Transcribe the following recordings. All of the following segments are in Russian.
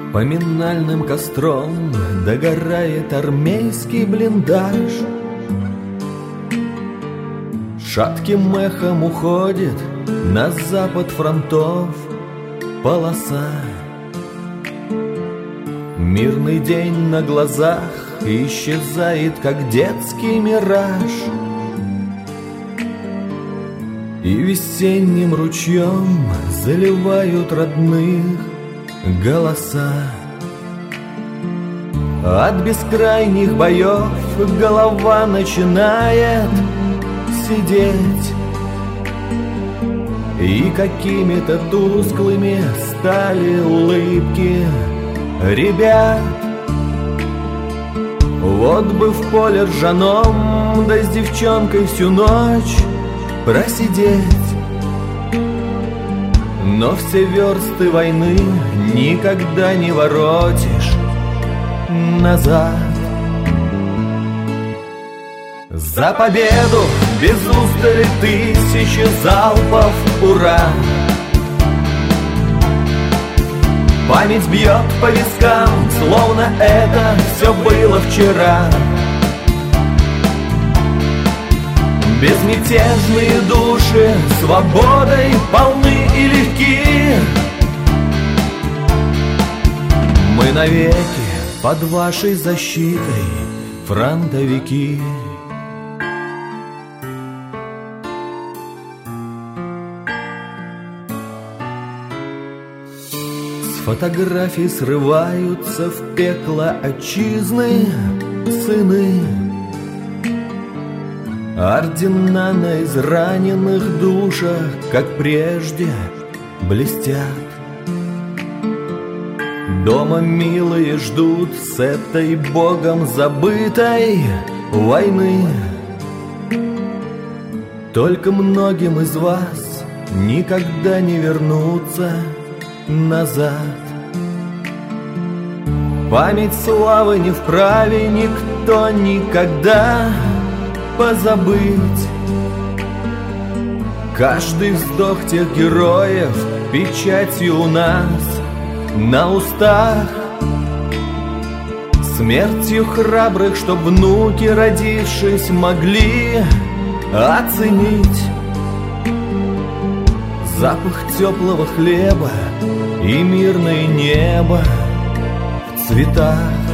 Поминальным костром догорает армейский блиндаж. Шатким эхом уходит на запад фронтов полоса. Мирный день на глазах исчезает, как детский мираж. И весенним ручьем заливают родных голоса. От бескрайних боев голова начинает сидеть, и какими-то тусклыми стали улыбки ребят. Вот бы в поле ржаном, да с девчонкой всю ночь просидеть. Но все версты войны никогда не воротишь назад. За победу без устали тысячи залпов, ура! Память бьет по вискам, словно это все было вчера. Безмятежные души свободой полны и легки. Мы навеки под вашей защитой, фронтовики. С фотографий срываются в пекло отчизны сыны. Ордена на израненных душах, как прежде, блестят. Дома милые ждут с этой богом забытой войны. Только многим из вас никогда не вернуться назад. Память славы не вправе никто никогда позабыть. Каждый вздох тех героев печатью у нас на устах. Смертью храбрых, чтоб внуки, родившись, могли оценить запах теплого хлеба и мирное небо в цветах.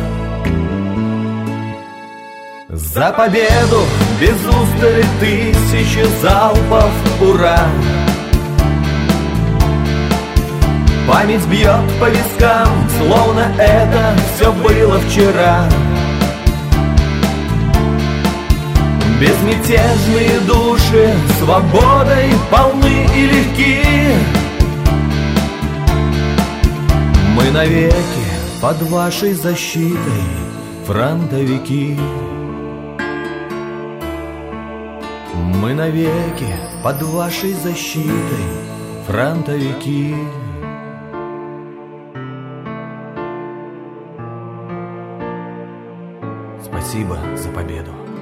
За победу без устали тысячи залпов, ура! Память бьет по вискам, словно это все было вчера. Безмятежные души свободой полны и легки. Мы навеки под вашей защитой, фронтовики. Мы навеки под вашей защитой, фронтовики. Спасибо за победу.